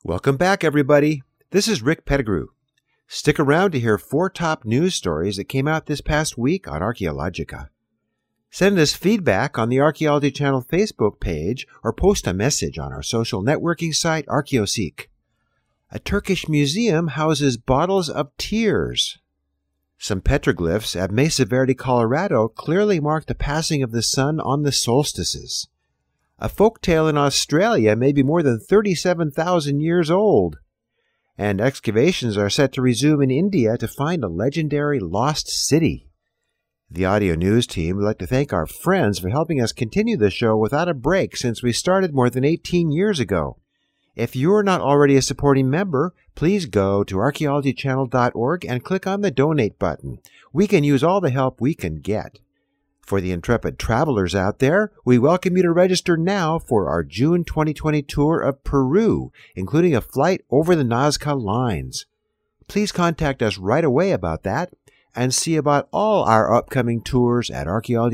Welcome back, everybody. This is Rick Pettigrew. Stick around to hear 4 top news stories that came out this past week on Archaeologica. Send us feedback on the Archaeology Channel Facebook page or post a message on our social networking site, Archaeoseek. A Turkish museum houses bottles of tears. Some petroglyphs at Mesa Verde, Colorado clearly mark the passing of the sun on the solstices. A folktale in Australia may be more than 37,000 years old. And excavations are set to resume in India to find a legendary lost city. The audio news team would like to thank our friends for helping us continue the show without a break since we started more than 18 years ago. If you're not already a supporting member, please go to archaeologychannel.org and click on the donate button. We can use all the help we can get. For the intrepid travelers out there, we welcome you to register now for our June 2020 tour of Peru, including a flight over the Nazca lines. Please contact us right away about that and see about all our upcoming tours at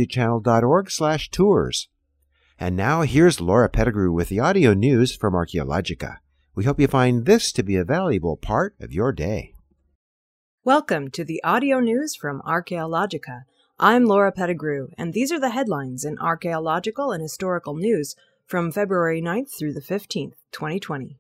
archaeologychannel.org/tours. And now here's Laura Pettigrew with the audio news from Archaeologica. We hope you find this to be a valuable part of your day. Welcome to the audio news from Archaeologica. I'm Laura Pettigrew, and these are the headlines in archaeological and historical news from February 9th through the 15th, 2020.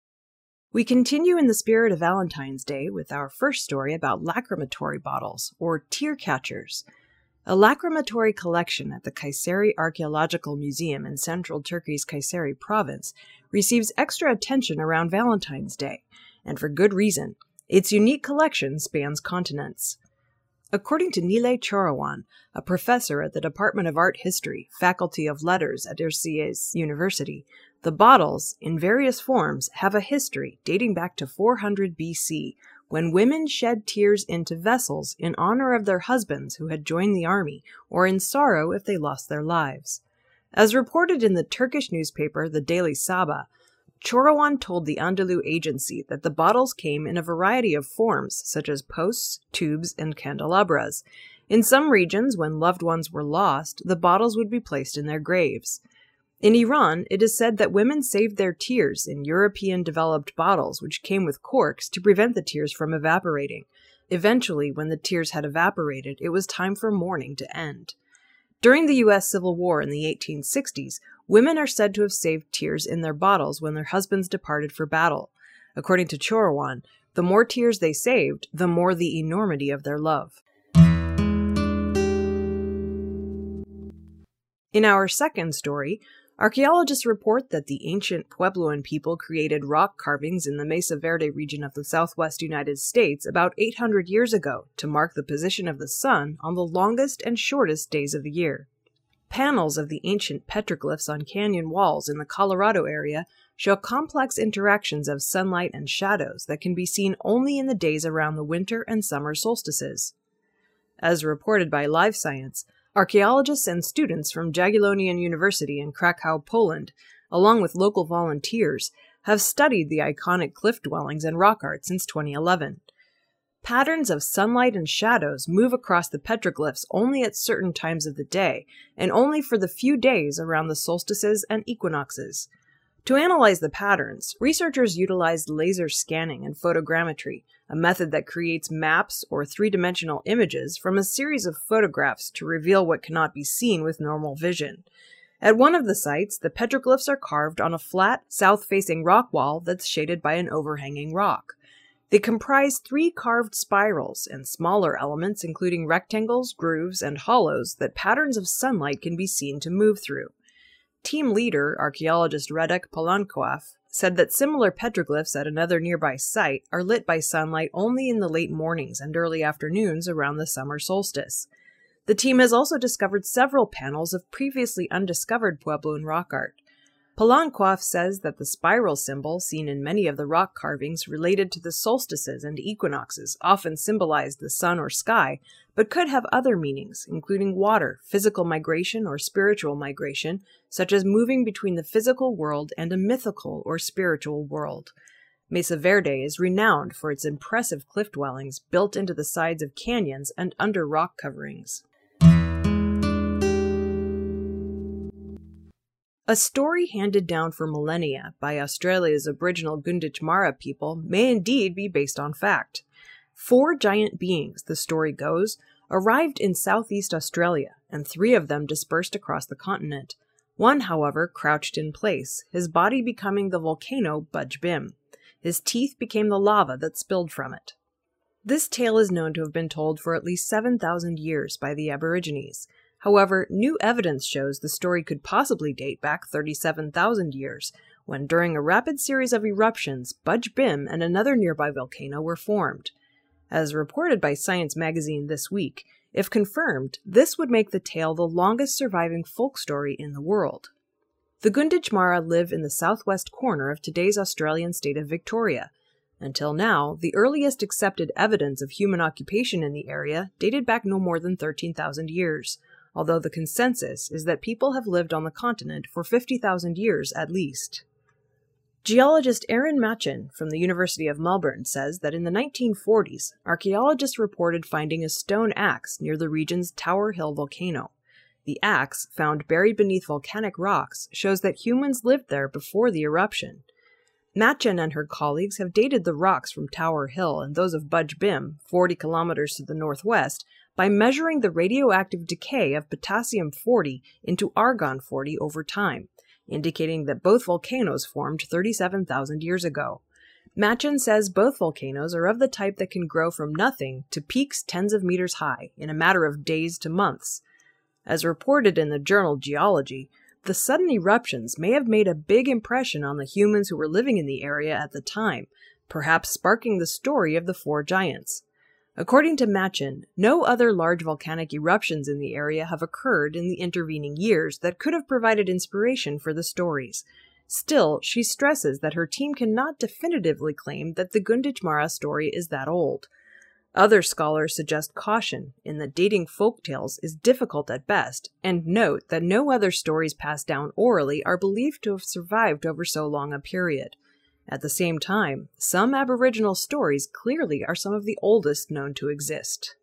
We continue in the spirit of Valentine's Day with our first story about lacrimatory bottles, or tear catchers. A lacrimatory collection at the Kayseri Archaeological Museum in central Turkey's Kayseri province receives extra attention around Valentine's Day, and for good reason. Its unique collection spans continents. According to Nile Çorawan, a professor at the Department of Art History, Faculty of Letters at Erciyes University, the bottles, in various forms, have a history dating back to 400 BC, when women shed tears into vessels in honor of their husbands who had joined the army, or in sorrow if they lost their lives. As reported in the Turkish newspaper the Daily Sabah, Çorawan told the Anadolu Agency that the bottles came in a variety of forms, such as posts, tubes, and candelabras. In some regions, when loved ones were lost, the bottles would be placed in their graves. In Iran, it is said that women saved their tears in European-developed bottles which came with corks to prevent the tears from evaporating. Eventually, when the tears had evaporated, it was time for mourning to end. During the U.S. Civil War in the 1860s, women are said to have saved tears in their bottles when their husbands departed for battle. According to Çorawan, the more tears they saved, the more the enormity of their love. In our second story, archaeologists report that the ancient Puebloan people created rock carvings in the Mesa Verde region of the southwest United States about 800 years ago to mark the position of the sun on the longest and shortest days of the year. Panels of the ancient petroglyphs on canyon walls in the Colorado area show complex interactions of sunlight and shadows that can be seen only in the days around the winter and summer solstices. As reported by Live Science, archaeologists and students from Jagiellonian University in Krakow, Poland, along with local volunteers, have studied the iconic cliff dwellings and rock art since 2011. Patterns of sunlight and shadows move across the petroglyphs only at certain times of the day, and only for the few days around the solstices and equinoxes. To analyze the patterns, researchers utilized laser scanning and photogrammetry, a method that creates maps or three-dimensional images from a series of photographs to reveal what cannot be seen with normal vision. At one of the sites, the petroglyphs are carved on a flat, south-facing rock wall that's shaded by an overhanging rock. They comprise 3 carved spirals and smaller elements including rectangles, grooves, and hollows that patterns of sunlight can be seen to move through. Team leader, archaeologist Radek Polankow, said that similar petroglyphs at another nearby site are lit by sunlight only in the late mornings and early afternoons around the summer solstice. The team has also discovered several panels of previously undiscovered Puebloan rock art. Polankow says that the spiral symbol seen in many of the rock carvings related to the solstices and equinoxes often symbolized the sun or sky, but could have other meanings, including water, physical migration, or spiritual migration, such as moving between the physical world and a mythical or spiritual world. Mesa Verde is renowned for its impressive cliff dwellings built into the sides of canyons and under rock coverings. A story handed down for millennia by Australia's Aboriginal Gunditjmara people may indeed be based on fact. 4 giant beings, the story goes, arrived in southeast Australia, and 3 of them dispersed across the continent. One, however, crouched in place, his body becoming the volcano Budj Bim. His teeth became the lava that spilled from it. This tale is known to have been told for at least 7,000 years by the Aborigines. However, new evidence shows the story could possibly date back 37,000 years, when during a rapid series of eruptions, Budj Bim and another nearby volcano were formed. As reported by Science magazine this week, if confirmed, this would make the tale the longest surviving folk story in the world. The Gunditjmara live in the southwest corner of today's Australian state of Victoria. Until now, the earliest accepted evidence of human occupation in the area dated back no more than 13,000 years, although the consensus is that people have lived on the continent for 50,000 years at least. Geologist Aaron Machen from the University of Melbourne says that in the 1940s, archaeologists reported finding a stone axe near the region's Tower Hill volcano. The axe, found buried beneath volcanic rocks, shows that humans lived there before the eruption. Machen and her colleagues have dated the rocks from Tower Hill and those of Budj Bim, 40 kilometers to the northwest, by measuring the radioactive decay of potassium-40 into argon-40 over time, indicating that both volcanoes formed 37,000 years ago. Machen says both volcanoes are of the type that can grow from nothing to peaks tens of meters high in a matter of days to months. As reported in the journal Geology, the sudden eruptions may have made a big impression on the humans who were living in the area at the time, perhaps sparking the story of the 4 giants. According to Machen, no other large volcanic eruptions in the area have occurred in the intervening years that could have provided inspiration for the stories. Still, she stresses that her team cannot definitively claim that the Gunditjmara story is that old. Other scholars suggest caution in that dating folktales is difficult at best, and note that no other stories passed down orally are believed to have survived over so long a period. At the same time, some Aboriginal stories clearly are some of the oldest known to exist.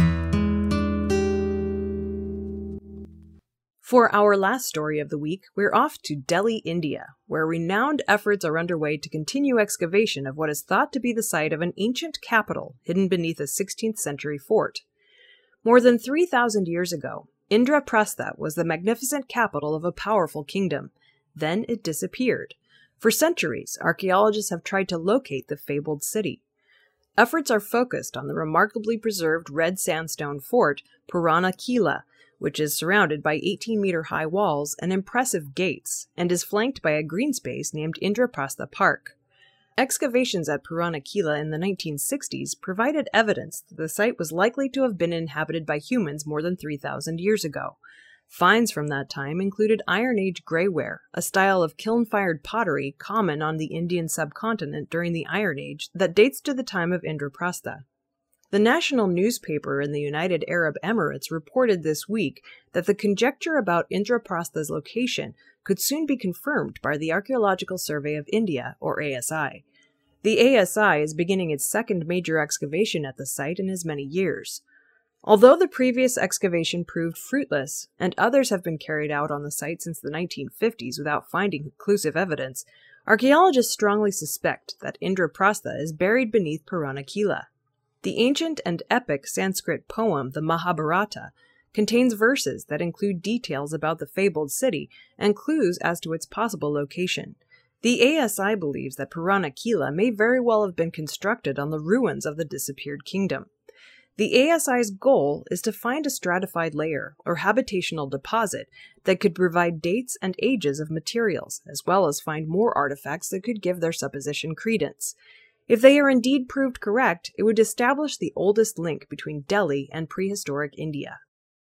For our last story of the week, we're off to Delhi, India, where renowned efforts are underway to continue excavation of what is thought to be the site of an ancient capital hidden beneath a 16th century fort. More than 3,000 years ago, Indraprastha was the magnificent capital of a powerful kingdom. Then it disappeared. For centuries, archaeologists have tried to locate the fabled city. Efforts are focused on the remarkably preserved red sandstone fort Purana Kila, which is surrounded by 18-meter-high walls and impressive gates, and is flanked by a green space named Indraprastha Park. Excavations at Purana Kila in the 1960s provided evidence that the site was likely to have been inhabited by humans more than 3,000 years ago. Finds from that time included Iron Age greyware, a style of kiln-fired pottery common on the Indian subcontinent during the Iron Age that dates to the time of Indraprastha. The national newspaper in the United Arab Emirates reported this week that the conjecture about Indraprastha's location could soon be confirmed by the Archaeological Survey of India, or ASI. The ASI is beginning its second major excavation at the site in as many years. Although the previous excavation proved fruitless, and others have been carried out on the site since the 1950s without finding conclusive evidence, archaeologists strongly suspect that Indraprastha is buried beneath Purana Kila. The ancient and epic Sanskrit poem, the Mahabharata, contains verses that include details about the fabled city and clues as to its possible location. The ASI believes that Purana Kila may very well have been constructed on the ruins of the disappeared kingdom. The ASI's goal is to find a stratified layer, or habitational deposit, that could provide dates and ages of materials, as well as find more artifacts that could give their supposition credence. If they are indeed proved correct, it would establish the oldest link between Delhi and prehistoric India.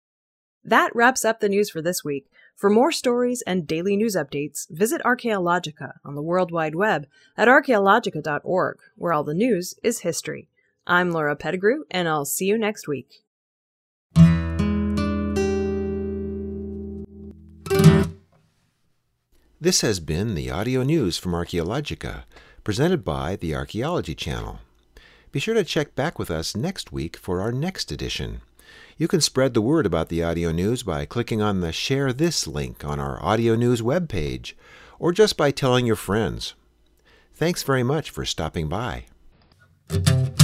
That wraps up the news for this week. For more stories and daily news updates, visit Archaeologica on the World Wide Web at archaeologica.org, where all the news is history. I'm Laura Pettigrew, and I'll see you next week. This has been the audio news from Archaeologica, presented by the Archaeology Channel. Be sure to check back with us next week for our next edition. You can spread the word about the audio news by clicking on the Share This link on our audio news webpage, or just by telling your friends. Thanks very much for stopping by.